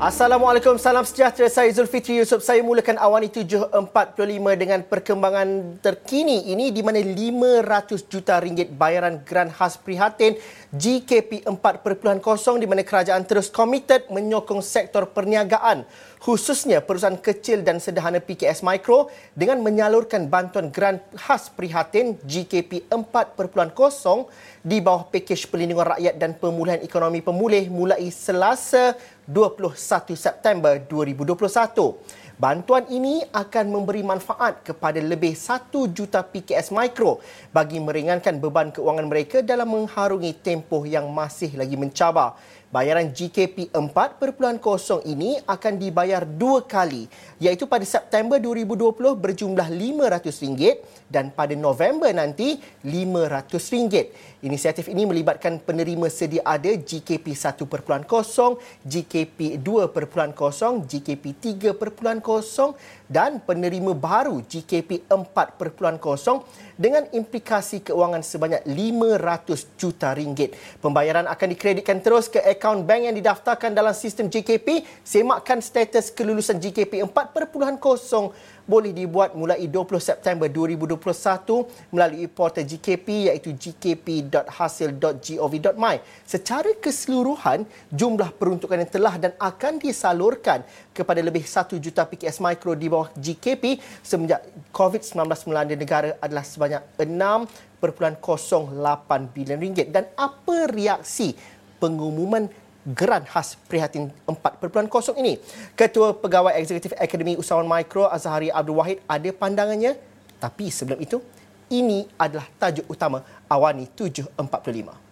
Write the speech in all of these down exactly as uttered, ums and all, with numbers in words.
Assalamualaikum, salam sejahtera. Saya Zulfitri Yusof. Saya mulakan Awani tujuh empat puluh lima dengan perkembangan terkini ini di mana lima ratus juta ringgit bayaran geran khas prihatin G K P empat titik kosong di mana kerajaan terus komited menyokong sektor perniagaan, khususnya perusahaan kecil dan sederhana P K S Micro dengan menyalurkan bantuan geran khas prihatin G K P empat titik kosong di bawah pakej perlindungan rakyat dan pemulihan ekonomi pemulih mulai Selasa dua puluh satu September dua ribu dua puluh satu. Bantuan ini akan memberi manfaat kepada lebih satu juta P K S Micro bagi meringankan beban keuangan mereka dalam mengharungi tempoh yang masih lagi mencabar. Bayaran G K P empat titik kosong ini akan dibayar dua kali, iaitu pada September dua ribu dua puluh berjumlah lima ratus ringgit dan pada November nanti lima ratus ringgit. Inisiatif ini melibatkan penerima sedia ada G K P satu titik kosong, G K P dua titik kosong, G K P tiga titik kosong dan penerima baru G K P empat titik kosong dengan implikasi keuangan sebanyak lima ratus juta ringgit. Pembayaran akan dikreditkan terus ke akaun bank yang didaftarkan dalam sistem G K P. Semakkan status kelulusan G K P empat titik kosong boleh dibuat mulai dua puluh September dua ribu dua puluh satu melalui portal G K P iaitu g k p dot hasil dot gov dot my. Secara keseluruhan, jumlah peruntukan yang telah dan akan disalurkan kepada lebih satu juta P K S Micro di bawah G K P semenjak COVID sembilan belas melanda negara adalah sebanyak enam titik kosong lapan bilion ringgit. Dan apa reaksi pengumuman geran khas prihatin empat titik kosong ini? Ketua Pegawai Eksekutif Akademi Usahawan Mikro Azhari Abdul Wahid ada pandangannya. Tapi sebelum itu, ini adalah tajuk utama Awani tujuh empat puluh lima.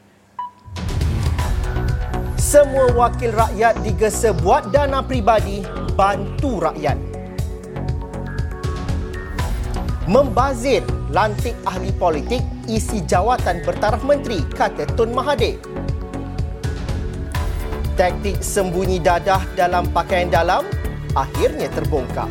Semua wakil rakyat digesa buat dana peribadi bantu rakyat. Membazir, lantik ahli politik, isi jawatan bertaraf menteri, kata Tun Mahathir. Taktik sembunyi dadah dalam pakaian dalam akhirnya terbongkar.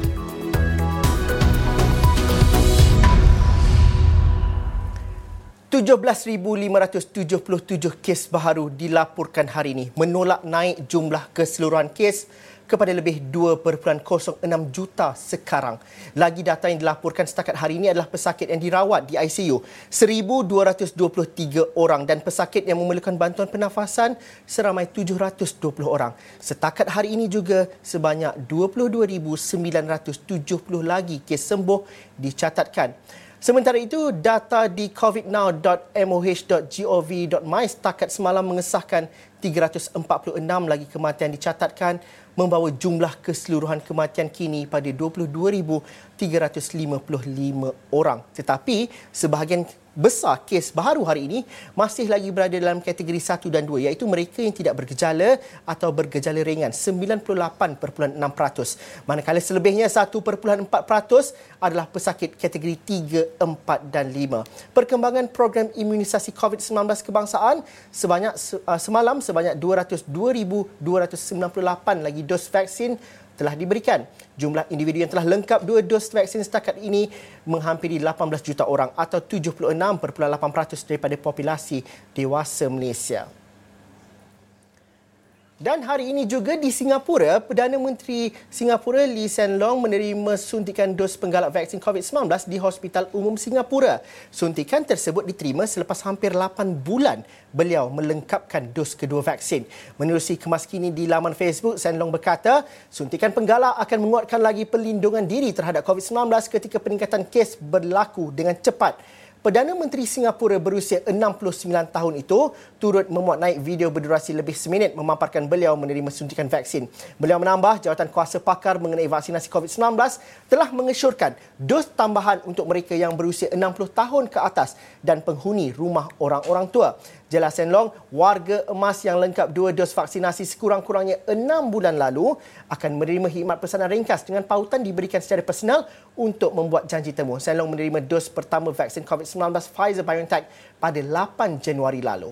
tujuh belas ribu lima ratus tujuh puluh tujuh kes baharu dilaporkan hari ini, menolak naik jumlah keseluruhan kes kepada lebih dua titik kosong enam juta sekarang. Lagi data yang dilaporkan setakat hari ini adalah pesakit yang dirawat di I C U seribu dua ratus dua puluh tiga orang dan pesakit yang memerlukan bantuan pernafasan seramai tujuh ratus dua puluh orang. Setakat hari ini juga sebanyak dua puluh dua ribu sembilan ratus tujuh puluh lagi kes sembuh dicatatkan. Sementara itu, data di covid now dot m o h dot gov dot my setakat semalam mengesahkan tiga ratus empat puluh enam lagi kematian dicatatkan, membawa jumlah keseluruhan kematian kini pada dua puluh dua ribu tiga ratus lima puluh lima orang. Tetapi sebahagian besar kes baharu hari ini masih lagi berada dalam kategori satu dan dua, iaitu mereka yang tidak bergejala atau bergejala ringan sembilan puluh lapan perpuluhan enam peratus. Manakala selebihnya satu perpuluhan empat peratus adalah pesakit kategori tiga, empat dan lima. Perkembangan program imunisasi covid sembilan belas kebangsaan sebanyak uh, semalam sebanyak dua ratus dua ribu dua ratus sembilan puluh lapan lagi dos vaksin telah diberikan. Jumlah individu yang telah lengkap dua dos vaksin setakat ini menghampiri lapan belas juta orang atau tujuh puluh enam perpuluhan lapan peratus daripada populasi dewasa Malaysia. Dan hari ini juga di Singapura, Perdana Menteri Singapura Lee Hsien Loong menerima suntikan dos penggalak vaksin covid sembilan belas di Hospital Umum Singapura. Suntikan tersebut diterima selepas hampir lapan bulan beliau melengkapkan dos kedua vaksin. Menerusi kemas kini di laman Facebook, Hsien Loong berkata, suntikan penggalak akan menguatkan lagi perlindungan diri terhadap covid sembilan belas ketika peningkatan kes berlaku dengan cepat. Perdana Menteri Singapura berusia enam puluh sembilan tahun itu turut memuat naik video berdurasi lebih seminit memaparkan beliau menerima suntikan vaksin. Beliau menambah jawatan kuasa pakar mengenai vaksinasi covid sembilan belas telah mengesyorkan dos tambahan untuk mereka yang berusia enam puluh tahun ke atas dan penghuni rumah orang-orang tua. Jelas Hsien Loong, warga emas yang lengkap dua dos vaksinasi sekurang-kurangnya enam bulan lalu akan menerima khidmat pesanan ringkas dengan pautan diberikan secara personal untuk membuat janji temu. Hsien Loong menerima dos pertama vaksin covid sembilan belas Pfizer-BioNTech pada lapan Januari lalu.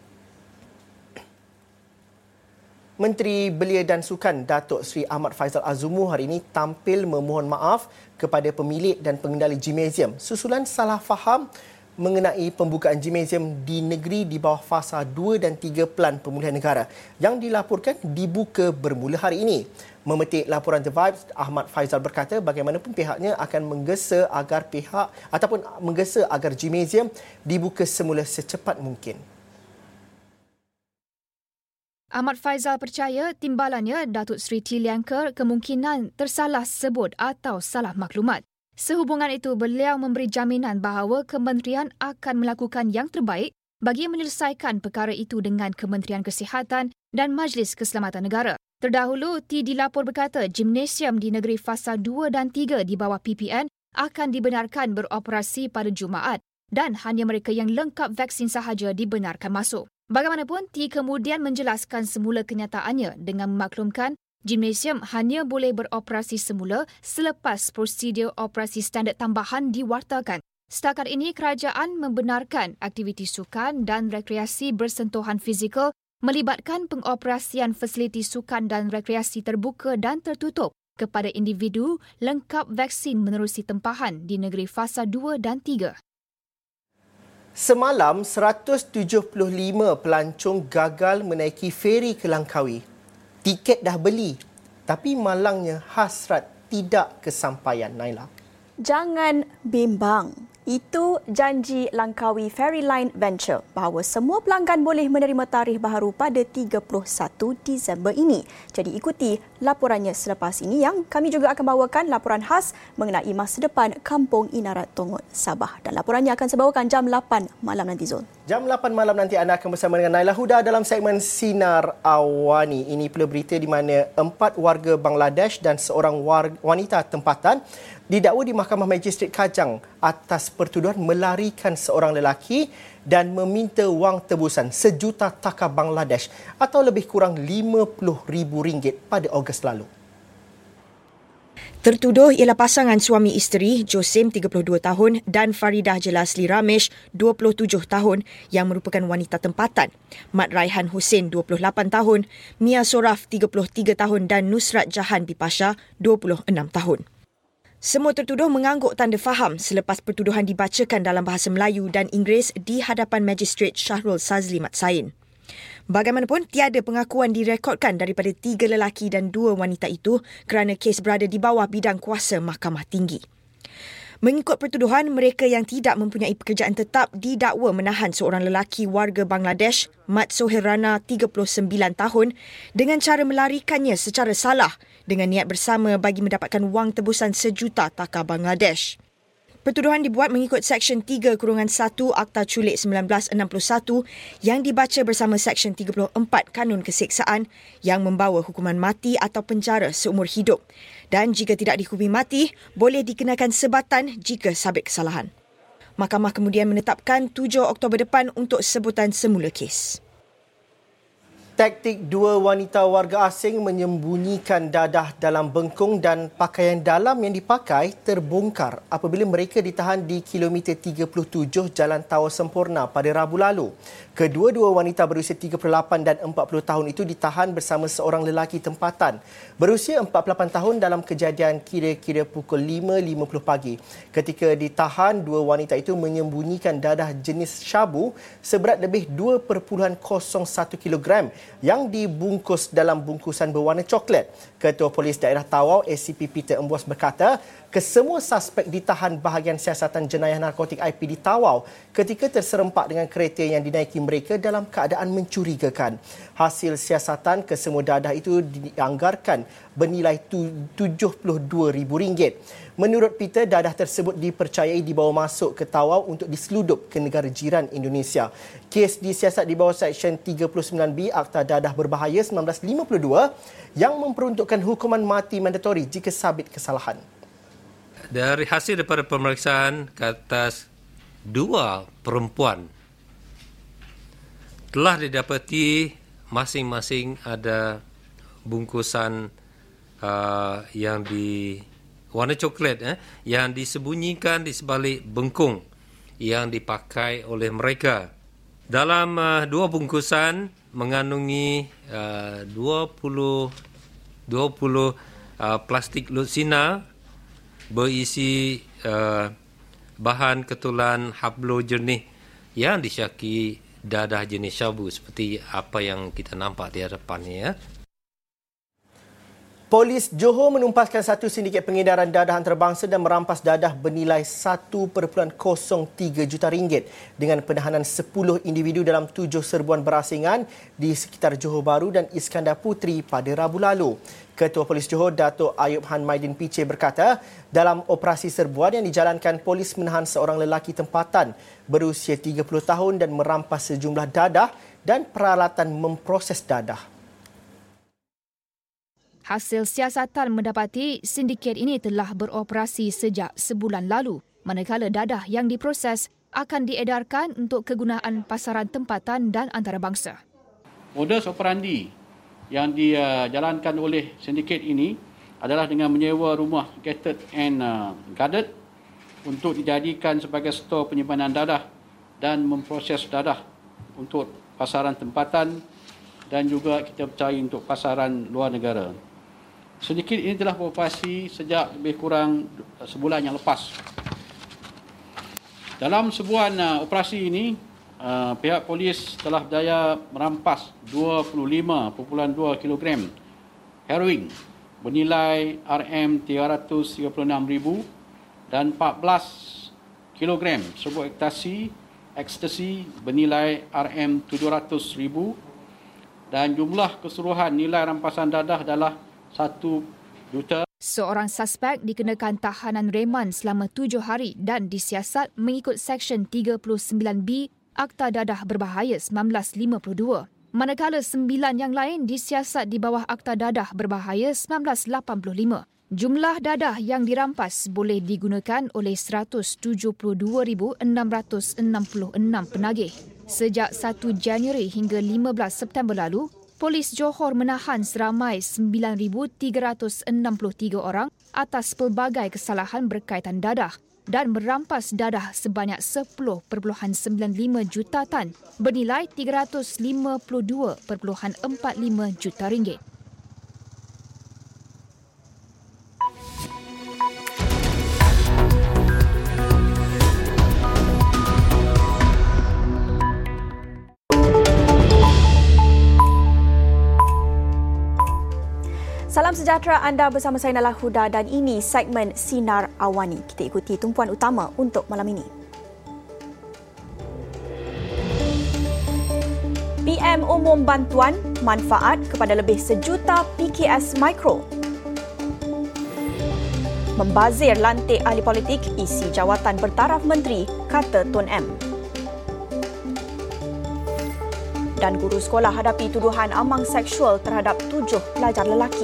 Menteri Belia dan Sukan Datuk Seri Ahmad Faizal Azumu hari ini tampil memohon maaf kepada pemilik dan pengendali gimnasium susulan salah faham mengenai pembukaan gimnasium di negeri di bawah fasa dua dan tiga Pelan Pemulihan Negara yang dilaporkan dibuka bermula hari ini. Memetik laporan The Vibes, Ahmad Faizal berkata bagaimanapun pihaknya akan menggesa agar pihak ataupun menggesa agar gimnasium dibuka semula secepat mungkin. Ahmad Faizal percaya timbalannya Datuk Seri T. Liangker kemungkinan tersalah sebut atau salah maklumat. Sehubungan itu, beliau memberi jaminan bahawa kementerian akan melakukan yang terbaik bagi menyelesaikan perkara itu dengan Kementerian Kesihatan dan Majlis Keselamatan Negara. Terdahulu, T dilapor berkata gimnasium di negeri fasa dua dan tiga di bawah P P N akan dibenarkan beroperasi pada Jumaat dan hanya mereka yang lengkap vaksin sahaja dibenarkan masuk. Bagaimanapun, T kemudian menjelaskan semula kenyataannya dengan memaklumkan gimnasium hanya boleh beroperasi semula selepas prosedur operasi standard tambahan diwartakan. Setakat ini, kerajaan membenarkan aktiviti sukan dan rekreasi bersentuhan fizikal melibatkan pengoperasian fasiliti sukan dan rekreasi terbuka dan tertutup kepada individu lengkap vaksin menerusi tempahan di negeri fasa dua dan tiga. Semalam, seratus tujuh puluh lima pelancong gagal menaiki feri ke Langkawi. Tiket dah beli, tapi malangnya hasrat tidak kesampaian, Naila. Jangan bimbang. Itu janji Langkawi Ferry Line Venture bahawa semua pelanggan boleh menerima tarikh baharu pada tiga puluh satu Disember ini. Jadi ikuti laporannya selepas ini yang kami juga akan bawakan laporan khas mengenai masa depan Kampung Inarat Tongot, Sabah. Dan laporannya akan saya bawakan jam lapan malam nanti, Zul. Jam lapan malam nanti anda akan bersama dengan Naila Huda dalam segmen Sinar Awani. Ini pula berita di mana empat warga Bangladesh dan seorang wanita tempatan didakwa di Mahkamah Magistrate Kajang atas pertuduhan melarikan seorang lelaki dan meminta wang tebusan sejuta taka Bangladesh atau lebih kurang lima puluh ribu ringgit pada Ogos lalu. Tertuduh ialah pasangan suami isteri Josim tiga puluh dua tahun dan Faridah Jelasli Ramesh dua puluh tujuh tahun yang merupakan wanita tempatan, Mat Raihan Hussein dua puluh lapan tahun, Mia Soraf tiga puluh tiga tahun dan Nusrat Jahan Bipasha dua puluh enam tahun. Semua tertuduh mengangguk tanda faham selepas pertuduhan dibacakan dalam bahasa Melayu dan Inggeris di hadapan Magistrate Syahrul Sazli Mat Sain. Bagaimanapun, tiada pengakuan direkodkan daripada tiga lelaki dan dua wanita itu kerana kes berada di bawah bidang kuasa Mahkamah Tinggi. Mengikut pertuduhan, mereka yang tidak mempunyai pekerjaan tetap didakwa menahan seorang lelaki warga Bangladesh, Mat Sohail Rana tiga puluh sembilan tahun, dengan cara melarikannya secara salah dengan niat bersama bagi mendapatkan wang tebusan sejuta taka Bangladesh. Pertuduhan dibuat mengikut Seksyen tiga satu Akta Culik seribu sembilan ratus enam puluh satu yang dibaca bersama Seksyen tiga puluh empat Kanun Keseksaan yang membawa hukuman mati atau penjara seumur hidup. Dan jika tidak dihukumi mati, boleh dikenakan sebatan jika sabit kesalahan. Mahkamah kemudian menetapkan tujuh Oktober depan untuk sebutan semula kes. Taktik dua wanita warga asing menyembunyikan dadah dalam bengkung dan pakaian dalam yang dipakai terbongkar apabila mereka ditahan di kilometer tiga puluh tujuh Jalan Tawar Sempurna pada Rabu lalu. Kedua-dua wanita berusia tiga puluh lapan dan empat puluh tahun itu ditahan bersama seorang lelaki tempatan berusia empat puluh lapan tahun dalam kejadian kira-kira pukul lima lima puluh pagi. Ketika ditahan, dua wanita itu menyembunyikan dadah jenis syabu seberat lebih dua perpuluhan kosong satu kilogram yang dibungkus dalam bungkusan berwarna coklat. Ketua Polis Daerah Tawau, A C P Peter Embuas berkata, kesemua suspek ditahan bahagian siasatan jenayah narkotik I P di Tawau ketika terserempak dengan kereta yang dinaiki mereka dalam keadaan mencurigakan. Hasil siasatan, kesemua dadah itu dianggarkan bernilai tujuh puluh dua ribu ringgit. Menurut Peter, dadah tersebut dipercayai dibawa masuk ke Tawau untuk diseludup ke negara jiran Indonesia. Kes disiasat di bawah Seksyen tiga puluh sembilan B Akta Dadah Berbahaya seribu sembilan ratus lima puluh dua yang memperuntukkan hukuman mati mandatori jika sabit kesalahan. Dari hasil daripada pemeriksaan ke atas dua perempuan telah didapati masing-masing ada bungkusan uh, yang di warna coklat eh, yang disembunyikan di sebalik bengkung yang dipakai oleh mereka. Dalam uh, dua bungkusan mengandungi uh, dua puluh uh, plastik lutsina berisi uh, bahan ketulan hablo jernih yang disyaki dadah jenis syabu seperti apa yang kita nampak di hadapan ni ya. Polis Johor menumpaskan satu sindiket pengedaran dadah antarabangsa dan merampas dadah bernilai satu perpuluhan kosong tiga juta ringgit dengan penahanan sepuluh individu dalam tujuh serbuan berasingan di sekitar Johor Bahru dan Iskandar Puteri pada Rabu lalu. Ketua Polis Johor, Datuk Ayub Han Maidin P C berkata, dalam operasi serbuan yang dijalankan, polis menahan seorang lelaki tempatan berusia tiga puluh tahun dan merampas sejumlah dadah dan peralatan memproses dadah. Hasil siasatan mendapati sindiket ini telah beroperasi sejak sebulan lalu, manakala dadah yang diproses akan diedarkan untuk kegunaan pasaran tempatan dan antarabangsa. Modus operandi yang dijalankan oleh sindiket ini adalah dengan menyewa rumah gated and guarded untuk dijadikan sebagai stor penyimpanan dadah dan memproses dadah untuk pasaran tempatan dan juga kita percaya untuk pasaran luar negara. Sindiket ini telah beroperasi sejak lebih kurang sebulan yang lepas. Dalam sebuah uh, operasi ini, uh, pihak polis telah berjaya merampas dua puluh lima perpuluhan dua kilogram heroin bernilai R M tiga ratus tiga puluh enam ribu dan empat belas kilogram serbuk ekstasi, ekstasi bernilai R M tujuh ratus ribu dan jumlah keseluruhan nilai rampasan dadah adalah satu juta. Seorang suspek dikenakan tahanan reman selama tujuh hari dan disiasat mengikut Seksyen tiga puluh sembilan B Akta Dadah Berbahaya seribu sembilan ratus lima puluh dua. Manakala sembilan yang lain disiasat di bawah Akta Dadah Berbahaya seribu sembilan ratus lapan puluh lima. Jumlah dadah yang dirampas boleh digunakan oleh seratus tujuh puluh dua ribu enam ratus enam puluh enam penagih. Sejak satu Januari hingga lima belas September lalu, Polis Johor menahan seramai sembilan ribu tiga ratus enam puluh tiga orang atas pelbagai kesalahan berkaitan dadah dan merampas dadah sebanyak sepuluh perpuluhan sembilan lima juta tan bernilai tiga ratus lima puluh dua perpuluhan empat lima juta ringgit. Salam sejahtera, anda bersama saya Nala Huda dan ini segmen Sinar Awani. Kita ikuti tumpuan utama untuk malam ini. P M umum bantuan manfaat kepada lebih sejuta P K S Micro. Membazir lantik ahli politik isi jawatan bertaraf menteri, kata Tun M. Dan guru sekolah hadapi tuduhan amang seksual terhadap tujuh pelajar lelaki.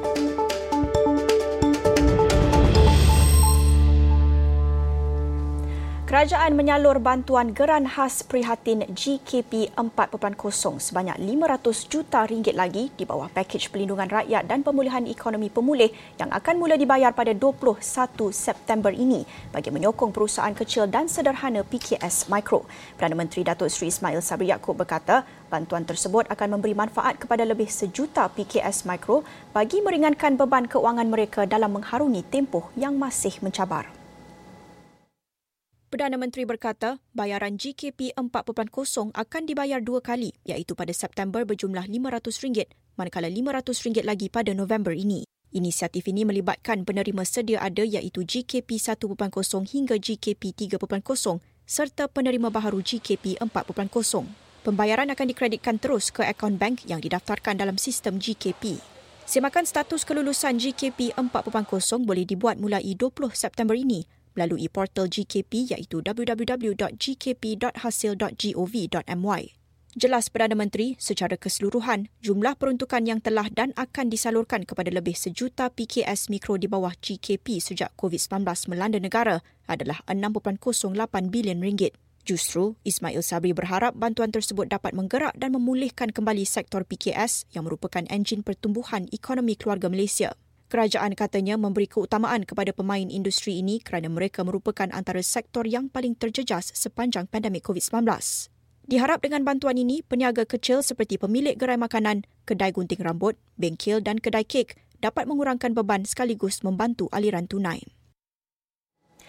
Kerajaan menyalur bantuan geran khas prihatin G K P empat titik kosong sebanyak lima ratus juta ringgit lagi di bawah pakej pelindungan rakyat dan pemulihan ekonomi pemulih yang akan mula dibayar pada dua puluh satu September ini bagi menyokong perusahaan kecil dan sederhana P K S Micro. Perdana Menteri Datuk Seri Ismail Sabri Yaakob berkata, bantuan tersebut akan memberi manfaat kepada lebih sejuta P K S Micro bagi meringankan beban keuangan mereka dalam mengharungi tempoh yang masih mencabar. Perdana Menteri berkata, bayaran G K P empat titik kosong akan dibayar dua kali, iaitu pada September berjumlah lima ratus ringgit, manakala lima ratus ringgit lagi pada November ini. Inisiatif ini melibatkan penerima sedia ada iaitu G K P satu titik kosong hingga G K P tiga titik kosong serta penerima baharu G K P empat titik kosong. Pembayaran akan dikreditkan terus ke akaun bank yang didaftarkan dalam sistem G K P. Semakan status kelulusan G K P empat titik kosong boleh dibuat mulai dua puluh September ini melalui portal G K P iaitu w w w dot g k p dot hasil dot gov dot m y. Jelas Perdana Menteri, secara keseluruhan, jumlah peruntukan yang telah dan akan disalurkan kepada lebih sejuta P K S Mikro di bawah G K P sejak covid sembilan belas melanda negara adalah enam titik kosong lapan bilion ringgit. Justru, Ismail Sabri berharap bantuan tersebut dapat menggerak dan memulihkan kembali sektor P K S yang merupakan enjin pertumbuhan ekonomi keluarga Malaysia. Kerajaan katanya memberi keutamaan kepada pemain industri ini kerana mereka merupakan antara sektor yang paling terjejas sepanjang pandemik covid sembilan belas. Diharap dengan bantuan ini, peniaga kecil seperti pemilik gerai makanan, kedai gunting rambut, bengkel dan kedai kek dapat mengurangkan beban sekaligus membantu aliran tunai.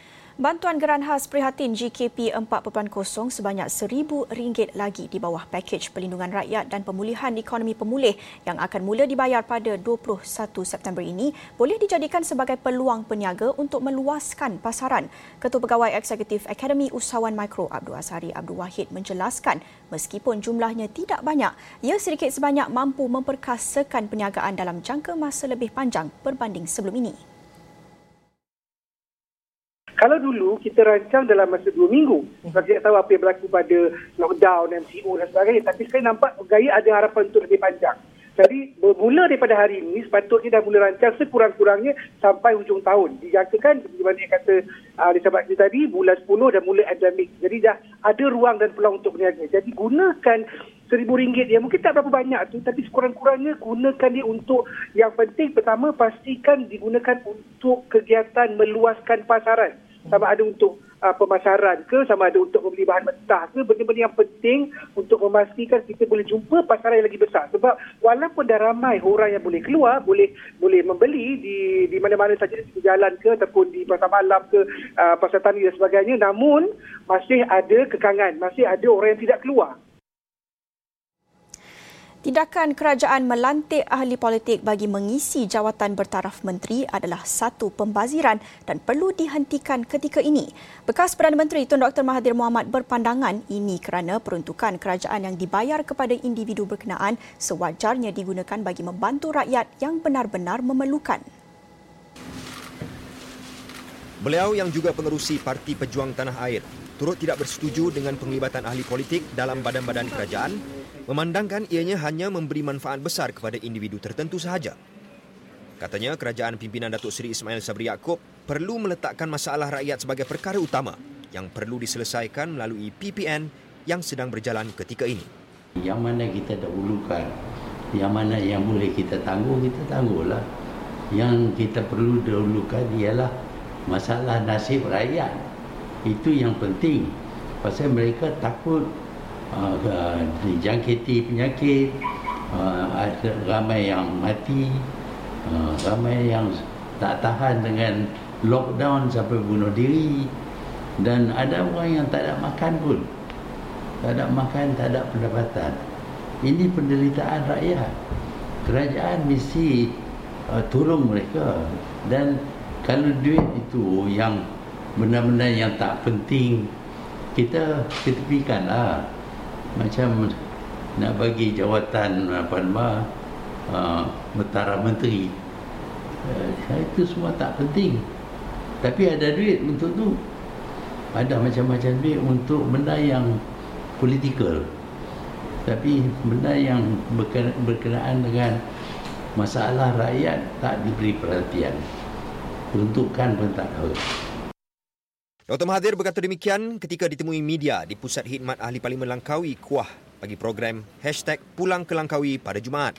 Bantuan Geran Khas Prihatin G K P empat titik kosong sebanyak seribu ringgit lagi di bawah pakej Perlindungan Rakyat dan Pemulihan Ekonomi Pemulih yang akan mula dibayar pada dua puluh satu September ini boleh dijadikan sebagai peluang peniaga untuk meluaskan pasaran. Ketua Pegawai Eksekutif Akademi Usahawan Mikro Abdul Azhari Abdul Wahid menjelaskan meskipun jumlahnya tidak banyak, ia sedikit sebanyak mampu memperkasakan perniagaan dalam jangka masa lebih panjang berbanding sebelum ini. Kalau dulu kita rancang dalam masa dua minggu, saya tidak tahu apa yang berlaku pada lockdown, M C O dan sebagainya. Tapi saya nampak gaya ada harapan untuk lebih panjang. Jadi bermula daripada hari ini, sepatutnya dah mula rancang sekurang-kurangnya sampai hujung tahun. Dijangkakan, seperti yang kata uh, sahabat kita tadi, bulan sepuluh dah mula endemik. Jadi dah ada ruang dan peluang untuk berniaga. Jadi gunakan seribu ringgit dia. Mungkin tak berapa banyak tu, tapi sekurang-kurangnya gunakan dia untuk yang penting. Pertama, pastikan digunakan untuk kegiatan meluaskan pasaran. Sama ada untuk uh, pemasaran ke, sama ada untuk membeli bahan mentah ke, benda-benda yang penting untuk memastikan kita boleh jumpa pasaran yang lagi besar. Sebab walaupun dah ramai orang yang boleh keluar, boleh boleh membeli di di mana-mana saja, di jalan ke ataupun di pasar malam ke, uh, pasar tani dan sebagainya, namun masih ada kekangan, masih ada orang yang tidak keluar. Tindakan kerajaan melantik ahli politik bagi mengisi jawatan bertaraf menteri adalah satu pembaziran dan perlu dihentikan ketika ini. Bekas Perdana Menteri Tun Doktor Mahathir Mohamad berpandangan ini kerana peruntukan kerajaan yang dibayar kepada individu berkenaan sewajarnya digunakan bagi membantu rakyat yang benar-benar memerlukan. Beliau yang juga pengerusi Parti Pejuang Tanah Air turut tidak bersetuju dengan penglibatan ahli politik dalam badan-badan kerajaan, memandangkan ianya hanya memberi manfaat besar kepada individu tertentu sahaja. Katanya kerajaan pimpinan Datuk Seri Ismail Sabri Yaakob perlu meletakkan masalah rakyat sebagai perkara utama yang perlu diselesaikan melalui P P N yang sedang berjalan ketika ini. Yang mana kita dahulukan, yang mana yang boleh kita tangguh, kita tangguhlah. Yang kita perlu dahulukan ialah masalah nasib rakyat. Itu yang penting. Pasal mereka takut Uh, dijangkiti penyakit, uh, ada ramai yang mati, uh, ramai yang tak tahan dengan lockdown sampai bunuh diri, dan ada orang yang tak ada makan pun, tak ada makan, tak ada pendapatan. Ini penderitaan rakyat. Kerajaan mesti uh, tolong mereka, dan kalau duit itu yang benar-benar yang tak penting, kita ketepikanlah. Macam nak bagi jawatan apa nama uh, Mentara Menteri, uh, itu semua tak penting. Tapi ada duit untuk tu. Ada macam-macam duit untuk benda yang politikal. Tapi benda yang berkenaan dengan masalah rakyat tak diberi perhatian. Peruntukan pun tak tahu. Doktor Mahathir berkata demikian ketika ditemui media di Pusat Khidmat Ahli Parlimen Langkawi, Kuah, bagi program hashtag Pulang ke Langkawi pada Jumaat.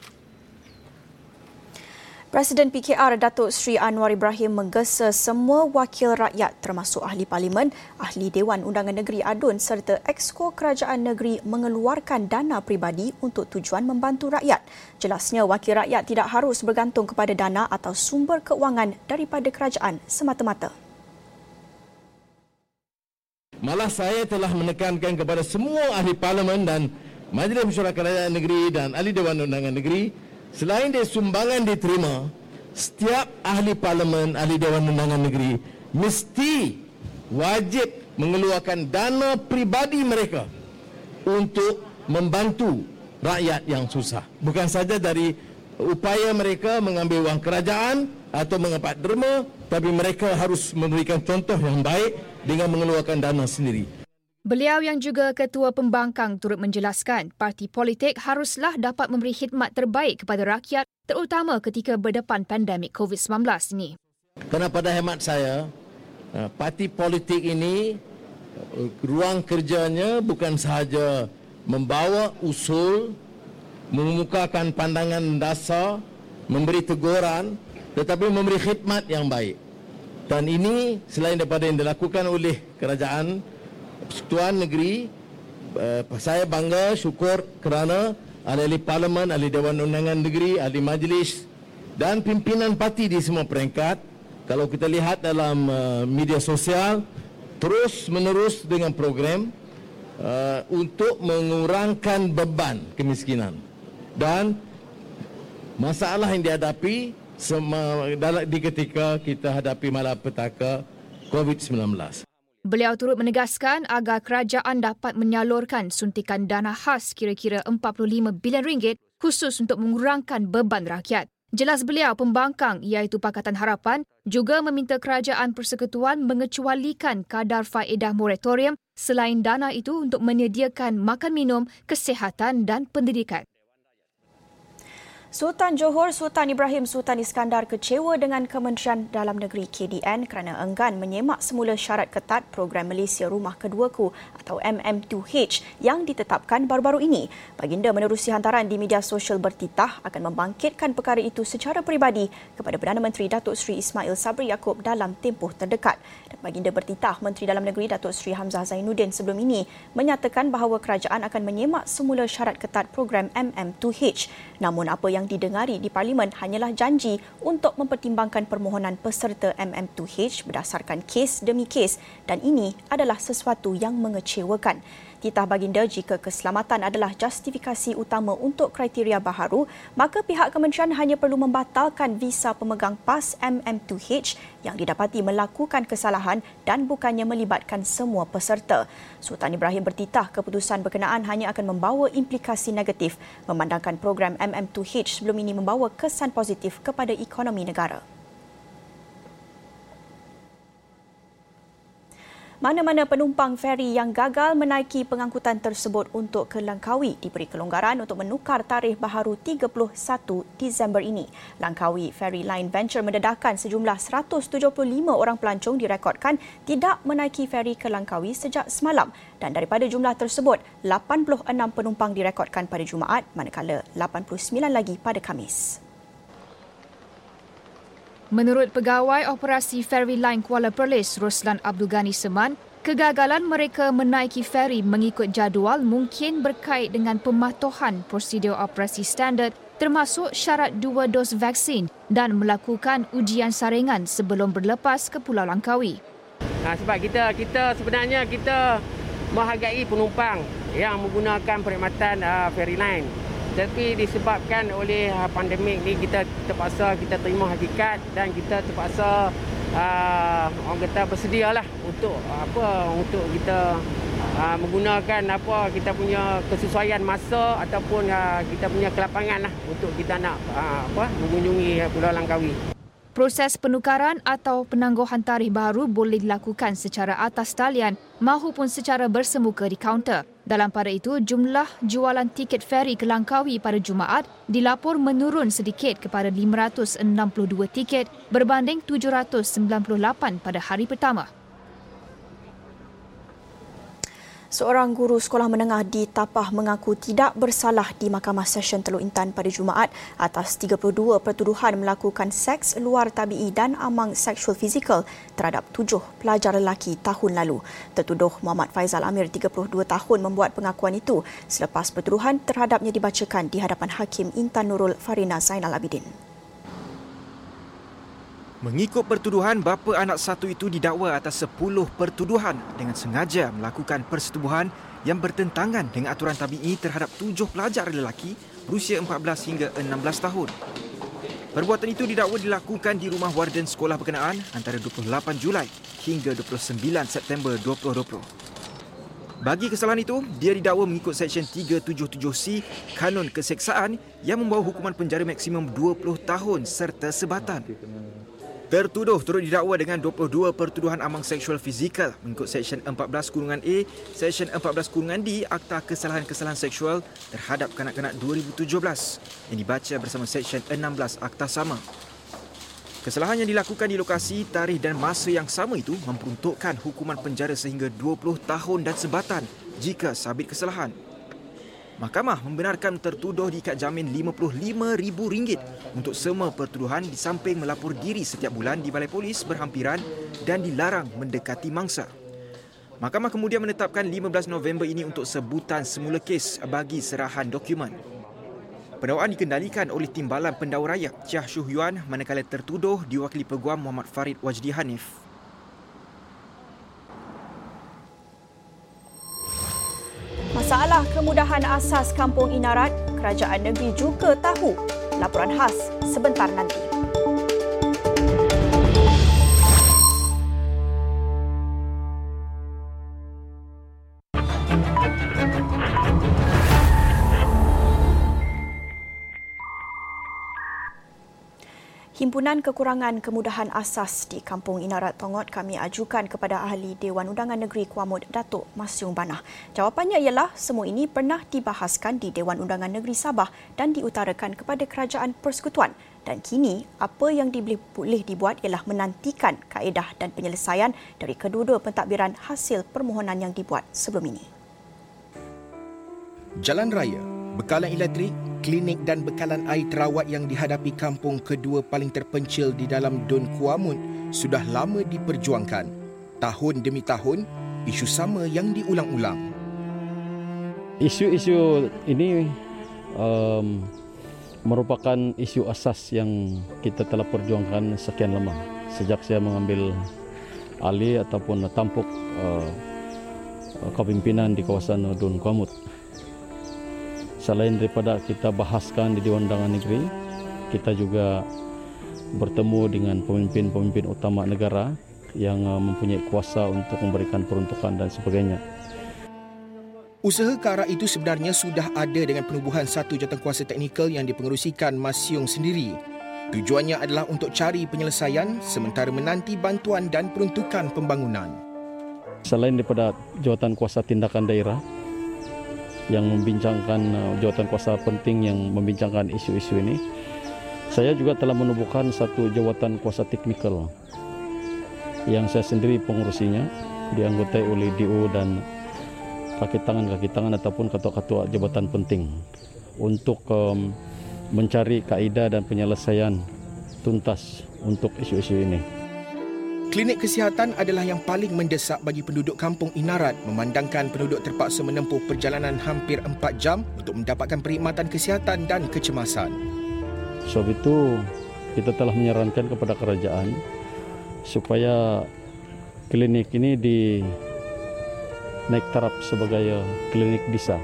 Presiden P K R Datuk Seri Anwar Ibrahim menggesa semua wakil rakyat termasuk ahli parlimen, ahli Dewan Undangan Negeri A D U N serta exco kerajaan negeri mengeluarkan dana peribadi untuk tujuan membantu rakyat. Jelasnya wakil rakyat tidak harus bergantung kepada dana atau sumber keuangan daripada kerajaan semata-mata. Malah saya telah menekankan kepada semua ahli parlimen dan Majlis Mesyuarat Kerajaan Negeri dan ahli Dewan Undangan Negeri, selain dari sumbangan diterima, setiap ahli parlimen, ahli Dewan Undangan Negeri mesti wajib mengeluarkan dana peribadi mereka untuk membantu rakyat yang susah. Bukan saja dari upaya mereka mengambil wang kerajaan atau mengepat derma, tapi mereka harus memberikan contoh yang baik dengan mengeluarkan dana sendiri. Beliau yang juga Ketua Pembangkang turut menjelaskan parti politik haruslah dapat memberi khidmat terbaik kepada rakyat terutama ketika berdepan pandemik covid sembilan belas ini. Kerana pada hemat saya, parti politik ini ruang kerjanya bukan sahaja membawa usul, mengemukakan pandangan dasar, memberi teguran, tetapi memberi khidmat yang baik. Dan ini selain daripada yang dilakukan oleh kerajaan Persekutuan Negeri, saya bangga, syukur kerana ahli-ahli parlimen, ahli Dewan Undangan Negeri, ahli majlis dan pimpinan parti di semua peringkat. Kalau kita lihat dalam media sosial, terus menerus dengan program uh, untuk mengurangkan beban kemiskinan dan masalah yang dihadapi di ketika kita hadapi malapetaka covid sembilan belas. Beliau turut menegaskan agar kerajaan dapat menyalurkan suntikan dana khas kira-kira empat puluh lima bilion ringgit khusus untuk mengurangkan beban rakyat. Jelas beliau pembangkang iaitu Pakatan Harapan juga meminta kerajaan persekutuan mengecualikan kadar faedah moratorium selain dana itu untuk menyediakan makan minum, kesihatan dan pendidikan. Sultan Johor Sultan Ibrahim Sultan Iskandar kecewa dengan Kementerian Dalam Negeri K D N kerana enggan menyemak semula syarat ketat program Malaysia Rumah Keduaku atau M M two H yang ditetapkan baru-baru ini. Baginda menerusi hantaran di media sosial bertitah akan membangkitkan perkara itu secara peribadi kepada Perdana Menteri Datuk Seri Ismail Sabri Yaakob dalam tempoh terdekat. Dan baginda bertitah Menteri Dalam Negeri Datuk Seri Hamzah Zainuddin sebelum ini menyatakan bahawa kerajaan akan menyemak semula syarat ketat program M M two H. Namun apa yang didengari di Parlimen hanyalah janji untuk mempertimbangkan permohonan peserta M M two H berdasarkan kes demi kes dan ini adalah sesuatu yang mengecewakan. Titah baginda jika keselamatan adalah justifikasi utama untuk kriteria baharu, maka pihak kementerian hanya perlu membatalkan visa pemegang PAS M M two H yang didapati melakukan kesalahan dan bukannya melibatkan semua peserta. Sultan Ibrahim bertitah keputusan berkenaan hanya akan membawa implikasi negatif memandangkan program M M two H sebelum ini membawa kesan positif kepada ekonomi negara. Mana-mana penumpang feri yang gagal menaiki pengangkutan tersebut untuk ke Langkawi diberi kelonggaran untuk menukar tarikh baharu tiga puluh satu Disember ini. Langkawi Ferry Line Venture mendedahkan sejumlah seratus tujuh puluh lima orang pelancong direkodkan tidak menaiki feri ke Langkawi sejak semalam dan daripada jumlah tersebut, lapan puluh enam penumpang direkodkan pada Jumaat manakala lapan puluh sembilan lagi pada Khamis. Menurut Pegawai Operasi Ferry Line Kuala Perlis, Roslan Abdul Ghani Seman, kegagalan mereka menaiki feri mengikut jadual mungkin berkait dengan pematuhan prosedur operasi standard termasuk syarat dua dos vaksin dan melakukan ujian saringan sebelum berlepas ke Pulau Langkawi. Nah, sebab kita kita sebenarnya kita menghargai penumpang yang menggunakan perkhidmatan uh, ferry line. Tapi disebabkan oleh pandemik ni kita terpaksa kita terima hakikat dan kita terpaksa uh, orang kata bersedialah untuk apa untuk kita uh, menggunakan apa kita punya kesesuaian masa ataupun uh, kita punya kelapangan lah untuk kita nak uh, apa mengunjungi Pulau Langkawi. Proses penukaran atau penangguhan tarikh baru boleh dilakukan secara atas talian mahupun secara bersemuka di kaunter. Dalam pada itu, jumlah jualan tiket feri ke Langkawi pada Jumaat dilapor menurun sedikit kepada lima ratus enam puluh dua tiket berbanding tujuh ratus sembilan puluh lapan pada hari pertama. Seorang guru sekolah menengah di Tapah mengaku tidak bersalah di Mahkamah Session Teluk Intan pada Jumaat atas tiga puluh dua pertuduhan melakukan seks luar tabi'i dan amang seksual fizikal terhadap tujuh pelajar lelaki tahun lalu. Tertuduh Muhammad Faizal Amir, tiga puluh dua tahun, membuat pengakuan itu selepas pertuduhan terhadapnya dibacakan di hadapan Hakim Intan Nurul Farina Zainal Abidin. Mengikut pertuduhan, bapa anak satu itu didakwa atas sepuluh pertuduhan dengan sengaja melakukan persetubuhan yang bertentangan dengan aturan tabi'i terhadap tujuh pelajar lelaki berusia empat belas hingga enam belas tahun. Perbuatan itu didakwa dilakukan di rumah warden sekolah berkenaan antara dua puluh lapan Julai hingga dua puluh sembilan September dua ribu dua puluh. Bagi kesalahan itu, dia didakwa mengikut Seksyen tiga tujuh tujuh C Kanun Keseksaan yang membawa hukuman penjara maksimum dua puluh tahun serta sebatan. Tertuduh turut didakwa dengan dua puluh dua pertuduhan amang seksual fizikal mengikut Seksyen empat belas kurungan A, Seksyen empat belas kurungan D Akta Kesalahan-Kesalahan Seksual terhadap kanak-kanak dua ribu tujuh belas yang dibaca bersama Seksyen enam belas Akta sama. Kesalahan yang dilakukan di lokasi, tarikh dan masa yang sama itu memperuntukkan hukuman penjara sehingga dua puluh tahun dan sebatan jika sabit kesalahan. Mahkamah membenarkan tertuduh diikat jamin lima puluh lima ribu ringgit untuk semua pertuduhan di samping melapor diri setiap bulan di balai polis berhampiran dan dilarang mendekati mangsa. Mahkamah kemudian menetapkan lima belas November ini untuk sebutan semula kes bagi serahan dokumen. Pendakwaan dikendalikan oleh Timbalan Pendakwa Rakyat Chia Shu Yuan manakala tertuduh diwakili Peguam Muhammad Farid Wajdi Hanif. masalah kemudahan asas Kampung Inarat, kerajaan negeri juga tahu. Laporan khas sebentar nanti. Himpunan Kekurangan Kemudahan Asas di Kampung Inarat Tongot kami ajukan kepada Ahli Dewan Undangan Negeri Kuamud Datuk Masyung Banah. Jawapannya ialah semua ini pernah dibahaskan di Dewan Undangan Negeri Sabah dan diutarakan kepada Kerajaan Persekutuan. Dan kini, apa yang boleh dibuat ialah menantikan kaedah dan penyelesaian dari kedua-dua pentadbiran hasil permohonan yang dibuat sebelum ini. Jalan raya, bekalan elektrik, klinik dan bekalan air terawat yang dihadapi kampung kedua paling terpencil di dalam Dun Kuamud sudah lama diperjuangkan. Tahun demi tahun, isu sama yang diulang-ulang. Isu-isu ini um, merupakan isu asas yang kita telah perjuangkan sekian lama. Sejak saya mengambil alih ataupun tampuk uh, kepimpinan di kawasan Dun Kuamud. Selain daripada kita bahaskan di Dewan Undangan Negeri, kita juga bertemu dengan pemimpin-pemimpin utama negara yang mempunyai kuasa untuk memberikan peruntukan dan sebagainya. Usaha ke arah itu sebenarnya sudah ada dengan penubuhan satu jawatankuasa teknikal yang dipengerusikan Masyung sendiri. Tujuannya adalah untuk cari penyelesaian sementara menanti bantuan dan peruntukan pembangunan. Selain daripada jawatankuasa tindakan daerah, yang membincangkan uh, jawatankuasa penting yang membincangkan isu-isu ini, saya juga telah menubuhkan satu jawatankuasa teknikal yang saya sendiri pengurusinya, dianggotai oleh D O dan kaki tangan-kaki tangan ataupun ketua-ketua jabatan penting untuk um, mencari kaedah dan penyelesaian tuntas untuk isu-isu ini. Klinik kesihatan adalah yang paling mendesak bagi penduduk Kampung Inarat memandangkan penduduk terpaksa menempuh perjalanan hampir empat jam untuk mendapatkan perkhidmatan kesihatan dan kecemasan. Sebab itu, kita telah menyarankan kepada kerajaan supaya klinik ini dinaik taraf sebagai klinik desa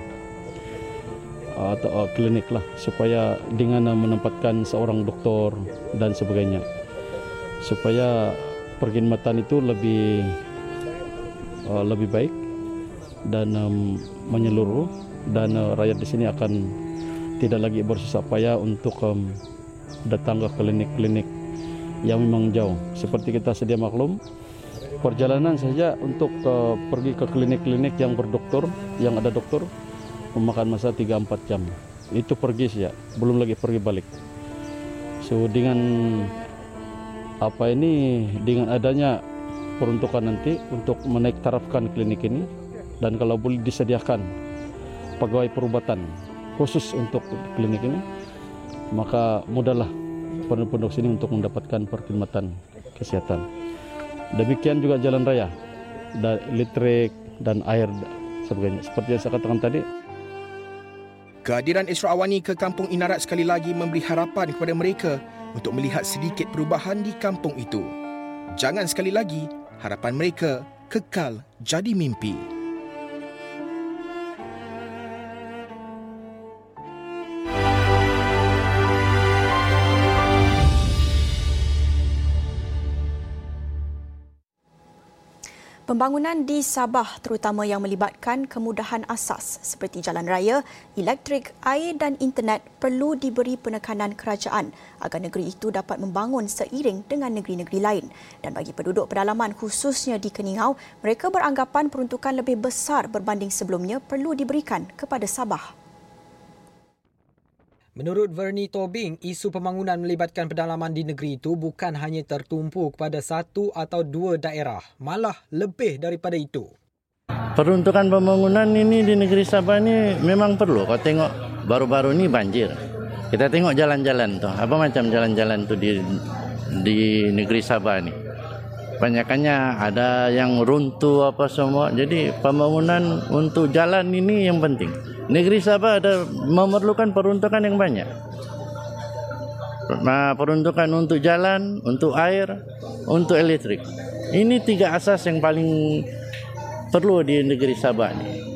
atau klinik lah, supaya dengan menempatkan seorang doktor dan sebagainya, supaya perkhidmatan itu lebih uh, lebih baik dan um, menyeluruh, dan uh, rakyat di sini akan tidak lagi bersusah payah untuk um, datang ke klinik-klinik yang memang jauh. Seperti kita sedia maklum, perjalanan saja untuk uh, pergi ke klinik-klinik yang berdoktor, yang ada doktor, memakan masa tiga sampai empat jam. Itu pergi saja, belum lagi pergi balik. So dengan apa ini, dengan adanya peruntukan nanti untuk menaik tarafkan klinik ini, dan kalau boleh disediakan pegawai perubatan khusus untuk klinik ini, maka mudahlah penduduk sini untuk mendapatkan perkhidmatan kesihatan. Demikian juga jalan raya, dan listrik dan air sebagainya. Seperti yang saya katakan tadi, kehadiran Isra Awani ke Kampung Inarat sekali lagi memberi harapan kepada mereka untuk melihat sedikit perubahan di kampung itu. Jangan sekali lagi harapan mereka kekal jadi mimpi. Pembangunan di Sabah terutama yang melibatkan kemudahan asas seperti jalan raya, elektrik, air dan internet perlu diberi penekanan kerajaan agar negeri itu dapat membangun seiring dengan negeri-negeri lain. Dan bagi penduduk pedalaman khususnya di Keningau, mereka beranggapan peruntukan lebih besar berbanding sebelumnya perlu diberikan kepada Sabah. Menurut Vernie Tobing, isu pembangunan melibatkan pedalaman di negeri itu bukan hanya tertumpu kepada satu atau dua daerah, malah lebih daripada itu. Peruntukan pembangunan ini di negeri Sabah ini memang perlu. Kau tengok baru-baru ini banjir. Kita tengok jalan-jalan tu, apa macam jalan-jalan tu di di negeri Sabah ni. Banyakannya ada yang runtuh apa semua. Jadi pembangunan untuk jalan ini yang penting. Negeri Sabah ada memerlukan peruntukan yang banyak. Nah, peruntukan untuk jalan, untuk air, untuk elektrik. Ini tiga asas yang paling perlu di negeri Sabah ini.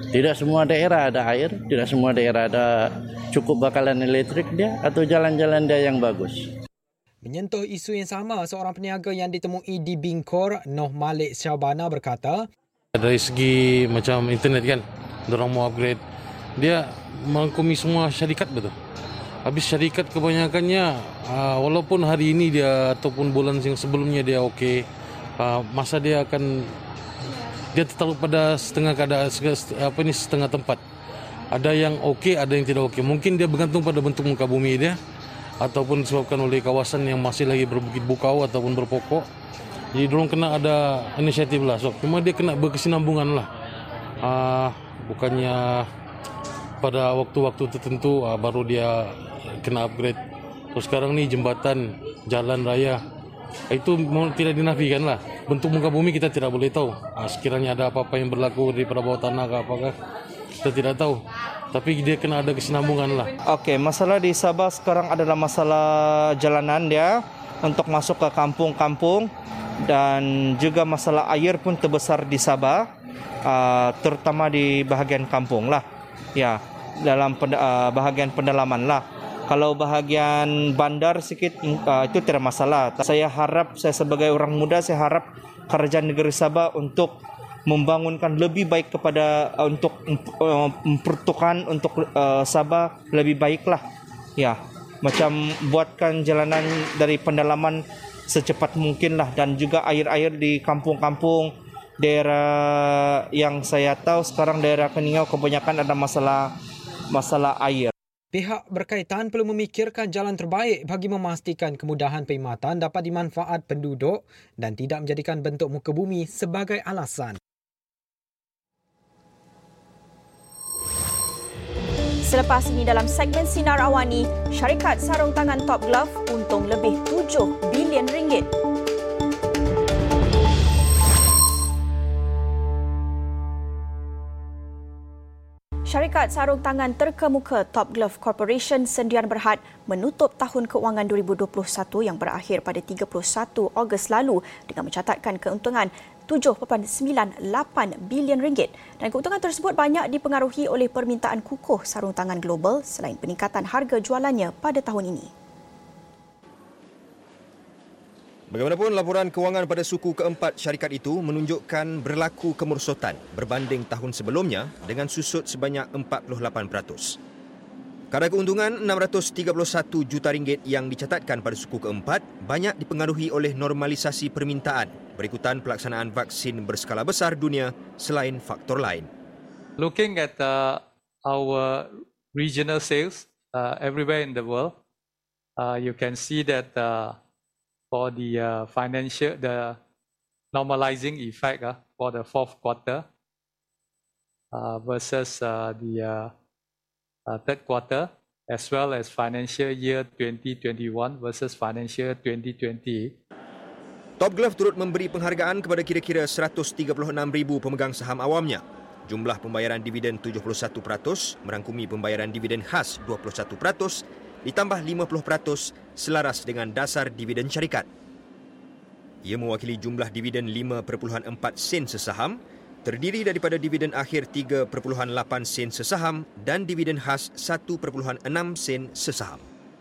Tidak semua daerah ada air, tidak semua daerah ada cukup bakalan elektrik dia atau jalan-jalan dia yang bagus. Menyentuh isu yang sama, seorang peniaga yang ditemui di Bingkor, Noh Malik Syabana berkata, dari segi macam internet kan, diorang mau upgrade, dia merangkumi semua syarikat betul. Habis syarikat kebanyakannya, uh, walaupun hari ini dia ataupun bulan yang sebelumnya dia okey, uh, masa dia akan dia tertakluk pada setengah keadaan apa ni setengah tempat. Ada yang okey, ada yang tidak okey. Mungkin dia bergantung pada bentuk muka bumi dia ataupun disebabkan oleh kawasan yang masih lagi berbukit bukau ataupun berpokok. Jadi diorang kena ada inisiatif lah. So, cuma dia kena berkesinambungan lah. Uh, bukannya pada waktu-waktu tertentu uh, baru dia kena upgrade. So sekarang ni jembatan, jalan raya, itu tidak dinafikan lah. Bentuk muka bumi kita tidak boleh tahu. Uh, sekiranya ada apa-apa yang berlaku daripada bawah tanah ke apakah, kita tidak tahu. Tapi dia kena ada kesinambungan lah. Okey, masalah di Sabah sekarang adalah masalah jalanan dia untuk masuk ke kampung-kampung dan juga masalah air pun terbesar di Sabah, uh, terutama di bahagian kampung lah. Ya, dalam penda, uh, bahagian pendalaman lah. Kalau bahagian bandar sikit uh, itu tidak masalah. Saya harap, saya sebagai orang muda, saya harap kerajaan negeri Sabah untuk membangunkan lebih baik kepada uh, untuk uh, memperuntukkan untuk uh, Sabah lebih baiklah. Ya, macam buatkan jalanan dari pendalaman secepat mungkinlah dan juga air-air di kampung-kampung daerah yang saya tahu sekarang daerah Keningau kebanyakan ada masalah masalah air. Pihak berkaitan perlu memikirkan jalan terbaik bagi memastikan kemudahan perkhidmatan dapat dimanfaat penduduk dan tidak menjadikan bentuk muka bumi sebagai alasan. Selepas ini dalam segmen Sinar Awani, syarikat sarung tangan Top Glove untung lebih tujuh bilion ringgit. Syarikat sarung tangan terkemuka Top Glove Corporation Sendirian Berhad menutup tahun kewangan dua ribu dua puluh satu yang berakhir pada tiga puluh satu Ogos lalu dengan mencatatkan keuntungan tujuh perpuluhan sembilan lapan bilion ringgit. Dan keuntungan tersebut banyak dipengaruhi oleh permintaan kukuh sarung tangan global selain peningkatan harga jualannya pada tahun ini. Bagaimanapun, laporan kewangan pada suku keempat syarikat itu menunjukkan berlaku kemerosotan berbanding tahun sebelumnya dengan susut sebanyak empat puluh lapan peratus. Kadar keuntungan enam ratus tiga puluh satu juta ringgit yang dicatatkan pada suku keempat banyak dipengaruhi oleh normalisasi permintaan berikutan pelaksanaan vaksin berskala besar dunia selain faktor lain. Looking at uh, our regional sales uh, everywhere in the world, uh, you can see that uh, for the uh, financial, the normalizing effect uh, for the fourth quarter uh, versus uh, the uh, uh, third quarter, as well as financial year twenty twenty-one versus financial year twenty twenty. Top Glove turut memberi penghargaan kepada kira-kira seratus tiga puluh enam ribu pemegang saham awamnya. Jumlah pembayaran dividen tujuh puluh satu peratus, merangkumi pembayaran dividen khas dua puluh satu peratus, ditambah lima puluh peratus selaras dengan dasar dividen syarikat. Ia mewakili jumlah dividen lima perpuluhan empat sen sesaham, terdiri daripada dividen akhir tiga perpuluhan lapan sen sesaham dan dividen khas satu perpuluhan enam sen sesaham.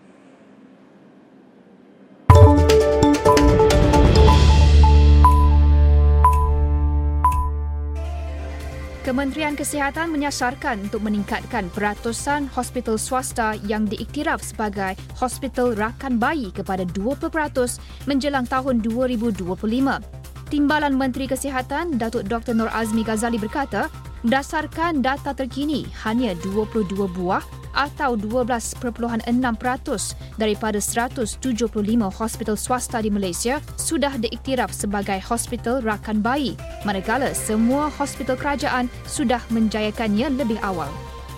Kementerian Kesihatan menyasarkan untuk meningkatkan peratusan hospital swasta yang diiktiraf sebagai hospital rakan bayi kepada dua puluh peratus menjelang tahun dua ribu dua puluh lima. Timbalan Menteri Kesihatan, Datuk Doktor Nur Azmi Ghazali berkata, berdasarkan data terkini, hanya dua puluh dua buah atau dua belas perpuluhan enam peratus daripada seratus tujuh puluh lima hospital swasta di Malaysia sudah diiktiraf sebagai hospital rakan bayi, manakala semua hospital kerajaan sudah menjayakannya lebih awal.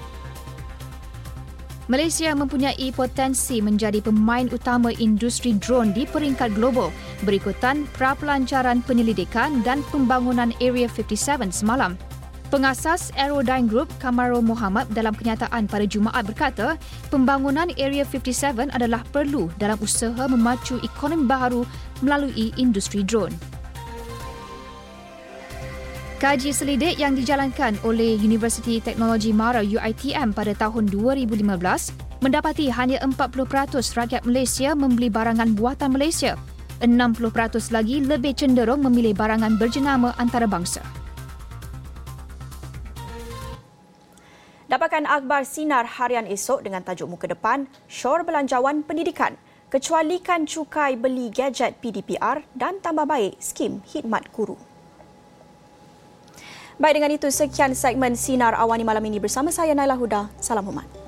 Malaysia mempunyai potensi menjadi pemain utama industri drone di peringkat global berikutan prapelancaran penyelidikan dan pembangunan Area lima puluh tujuh semalam. Pengasas Aerodyne Group, Kamaro Muhammad dalam kenyataan pada Jumaat berkata, pembangunan Area lima puluh tujuh adalah perlu dalam usaha memacu ekonomi baharu melalui industri drone. Kaji selidik yang dijalankan oleh Universiti Teknologi Mara U I T M pada tahun dua ribu lima belas mendapati hanya empat puluh peratus rakyat Malaysia membeli barangan buatan Malaysia. enam puluh peratus lagi lebih cenderung memilih barangan berjenama antarabangsa. Dapatkan akhbar Sinar Harian esok dengan tajuk muka depan, Syur Belanjawan Pendidikan, kecualikan cukai beli gadget P D P R dan tambah baik skim khidmat guru. Baik, dengan itu sekian segmen Sinar Awani malam ini bersama saya Naila Huda. Salam hormat.